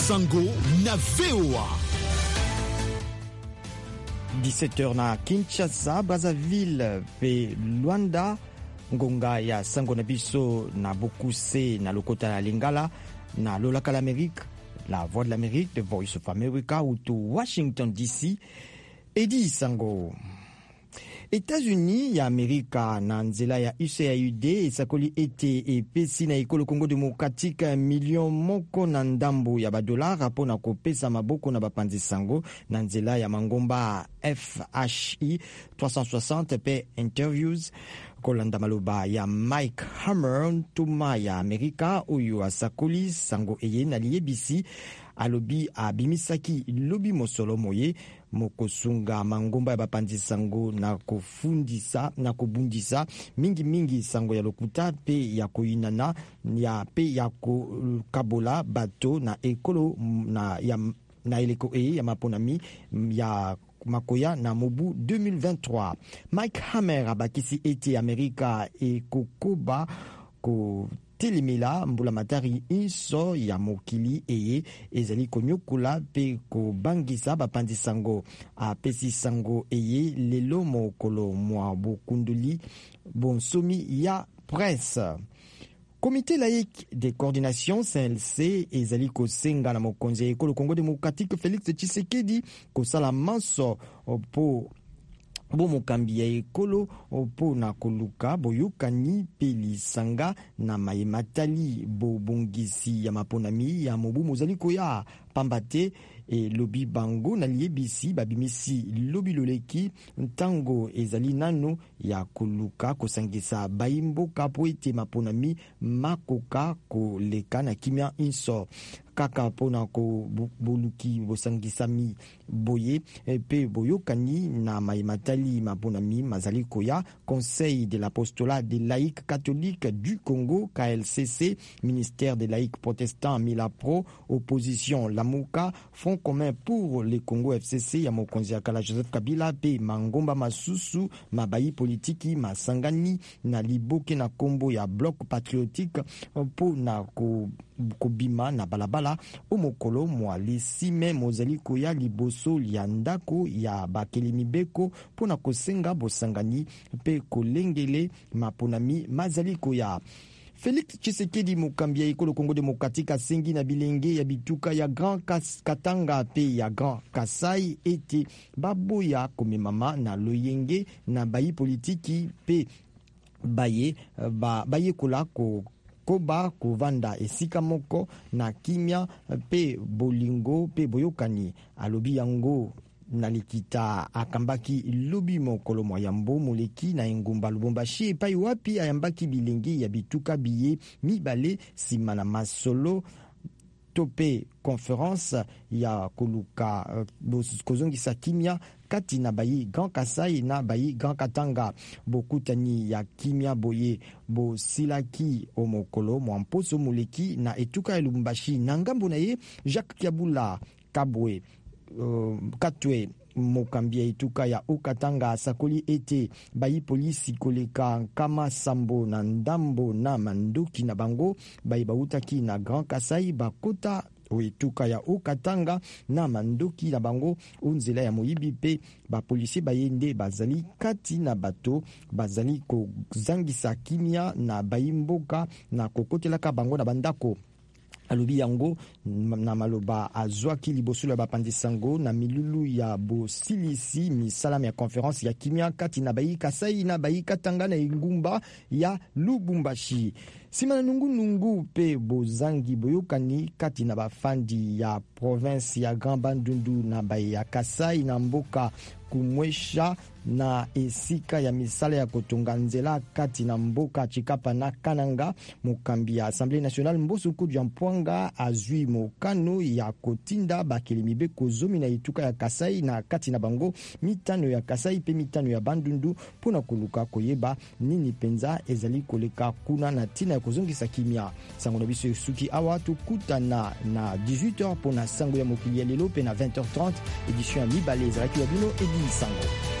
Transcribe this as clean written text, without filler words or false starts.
Sango na VOA. 17h na Kinshasa, Brazzaville pe Luanda. Ngonga ya Sango na biso na Bokuse na Lokota na Lingala na Lolaka l'Amérique, la voix de l'Amérique, the Voice of America ou to Washington DC. Edi Sango. États-Unis ya Amerika na nzela ya USAID esakoli ete epesi na ekolo Congo Democratique million moko na ndambo ya badolara mpona kopesa maboko na bapanzi sango na nzela ya mangomba FHI 360 pe interviews kolanda maloba ya Mike Hammer ntuma ya Amerika oyo asakoli sango eye na liyebisi alobi abimisaki lobi mosolo moye mokosunga mangomba ya bapanzi sango na kofundisa na kobundisa mingi sango ya lokuta pe ya koinana ya pe ya kokabola bato na ekolo na eleko ya maponami ya makoya na mobu 2023. Mike Hammer abakisi ete Amerika ekokoba ko telemela mbula matari inso ya mokili eye ezali konyokula pe kobangisa bapanzi sango apesi sango eye lelo mokolo mwa bokunduli bonsomi ya presse. Comité laïque de coordination CLC ezali kosenga na mokonzi ya ekolo Congo Démocratique Félix Tshisekedi kosala manso po mokambi ya ekolo po na koluka boyokani pe lisanga na mayematali bobongisi ya maponami ya mobu mozali koya pambate lobi bango na liebisi babimisi lobi loleki ntango ezali nano ya koluka kosangisa bayimboka po ete maponami makoka koleka na kimia inso kaka pona ko boluki bosangisami boye pe boyokani na maimatali maponami mazali koya. Conseil de l'apostolat des laïcs catholiques du Congo KLCC, ministère des laïcs protestants Milapro, opposition Lamuka, Front commun pour le Congo FCC ya mokonzi akala Joseph Kabila pe mangomba masusu mabayi politiki masangani na liboke na kombo ya bloc patriotique po na kobima na balabala omokolo mwa lisime mozali koya liboso ya ndako ya bakelemi beko pona kosenga bosangani pe kolengele maponami mazali koya. Félix Tshisekedi mokambi ya ekolo Congo Démocratique asengi na bilenge ya bituka ya Grand Katanga pe ya Grand Kasai ete baboya komemama na loyenge na bayi politiki pe baye kola koba kovanda esika moko na kimia pe bolingo pe boyokani alobi yango na likita akambaki lobi mokolo moyambo moleki na engumba Lubumbashi epai wapi ayambaki bilengi ya bituka biye mibale sima na masolo tope conference ya koluka kozongisa kimia kati na bayi Grand Kasai na bayi Grand Katanga bokutani ya kimia boye bosilaki omokolo mwamposo moleki na etuka ya Lubumbashi na ngambo na ye Jacques Kiabula Kabwe Katwe mokambi ya etuka ya Okatanga sakoli ete bayi polisi koleka kama sambo na ndambo na mandoki na bango bayi bautaki na Grand Kasai bakota oetuka ya Okatanga na mandoki na bango onzela ya moyibi pe bapolisi bayende bazali kati na bato bazali kozangisa kimia na bayimboka na kokotelaka bango na bandako. Alobi yango na maloba azwaki liboso ya bapanzi sango na milulu ya bosilisi misalama ya conference ya kimia kati na bayi Kasai na bayi Katanga na ingumba ya Lubumbashi. Sima na nungu pe bozangi boyokani kati na bafandi ya province ya Grand Bandundu na bayi ya Kasai na mboka kumwesha na esika ya misala ya kotonga nzela kati na mboka Chikapa na Kananga. Mokambi ya Assemblée nationale Mbosso Kudja Mpwanga azwi mokano ya kotinda bakelemi beko zomi na ituka ya Kasai na kati na bango mitano ya Kasai pe mitano ya Bandundu pona koluka koyeba nini penza ezali koleka kuna na tina ya kozongisa kimia. Sango na biso suki awa tukutana na 18h pona sango ya mokili ya lelo pe na 20h30 édition ya mibale ezalaki ya bino Edi Sango.